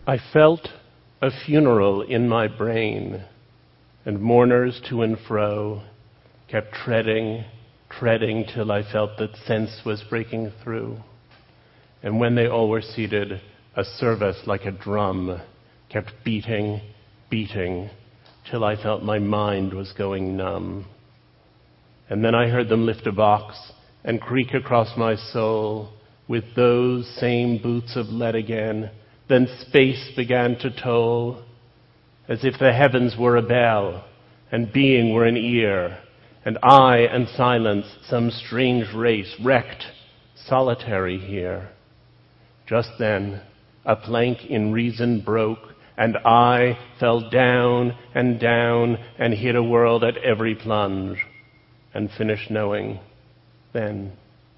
I felt a funeral in my brain, and mourners to and fro kept treading till I felt that sense was breaking through. And when they all were seated, a service like a drum kept beating till I felt my mind was going numb. And then I heard them lift a box and creak across my soul with those same boots of lead again. Then space began to toll, as if the heavens were a bell and being were an ear, and I and silence some strange race wrecked, solitary here. Just then a plank in reason broke, and I fell down and hit a world at every plunge, and finished knowing then.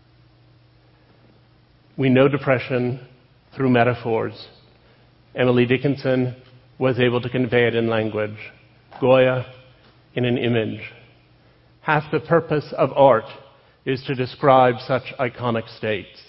We know depression through metaphors. Emily Dickinson was able to convey it in language. Goya in an image. Half the purpose of art is to describe such iconic states.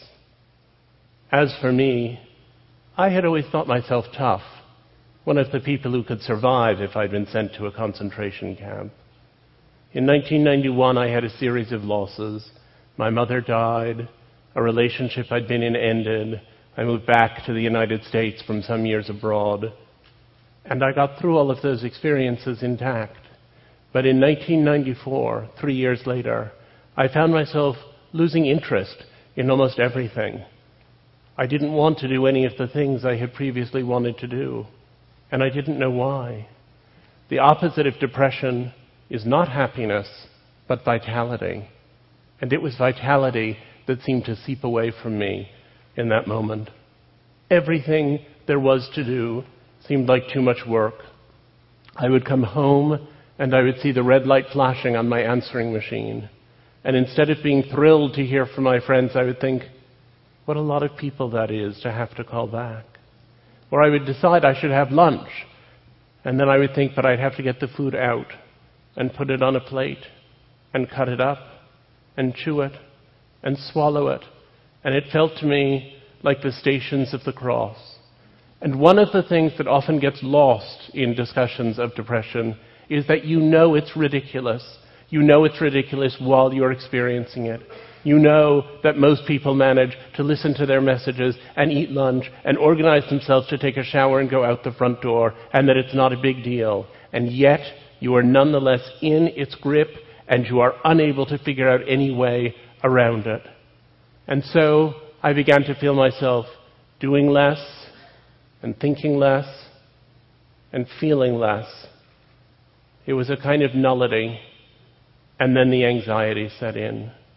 As for me, I had always thought myself tough, one of the people who could survive if I'd been sent to a concentration camp. In 1991, I had a series of losses. My mother died, a relationship I'd been in ended, I moved back to the United States from some years abroad, and I got through all of those experiences intact. But in 1994, 3 years later, I found myself losing interest in almost everything. I didn't want to do any of the things I had previously wanted to do, and I didn't know why. The opposite of depression is not happiness, but vitality. And it was vitality that seemed to seep away from me in that moment. Everything there was to do seemed like too much work. I would come home and I would see the red light flashing on my answering machine. And instead of being thrilled to hear from my friends, I would think, what a lot of people that is to have to call back. Or I would decide I should have lunch. And then I would think, but I'd have to get the food out and put it on a plate and cut it up and chew it and swallow it. And it felt to me like the Stations of the Cross. And one of the things that often gets lost in discussions of depression is that you know it's ridiculous. You know it's ridiculous while you're experiencing it. You know that most people manage to listen to their messages and eat lunch and organize themselves to take a shower and go out the front door, and that it's not a big deal. And yet, you are nonetheless in its grip, and you are unable to figure out any way around it. And so I began to feel myself doing less and thinking less and feeling less. It was a kind of nullity, and then the anxiety set in.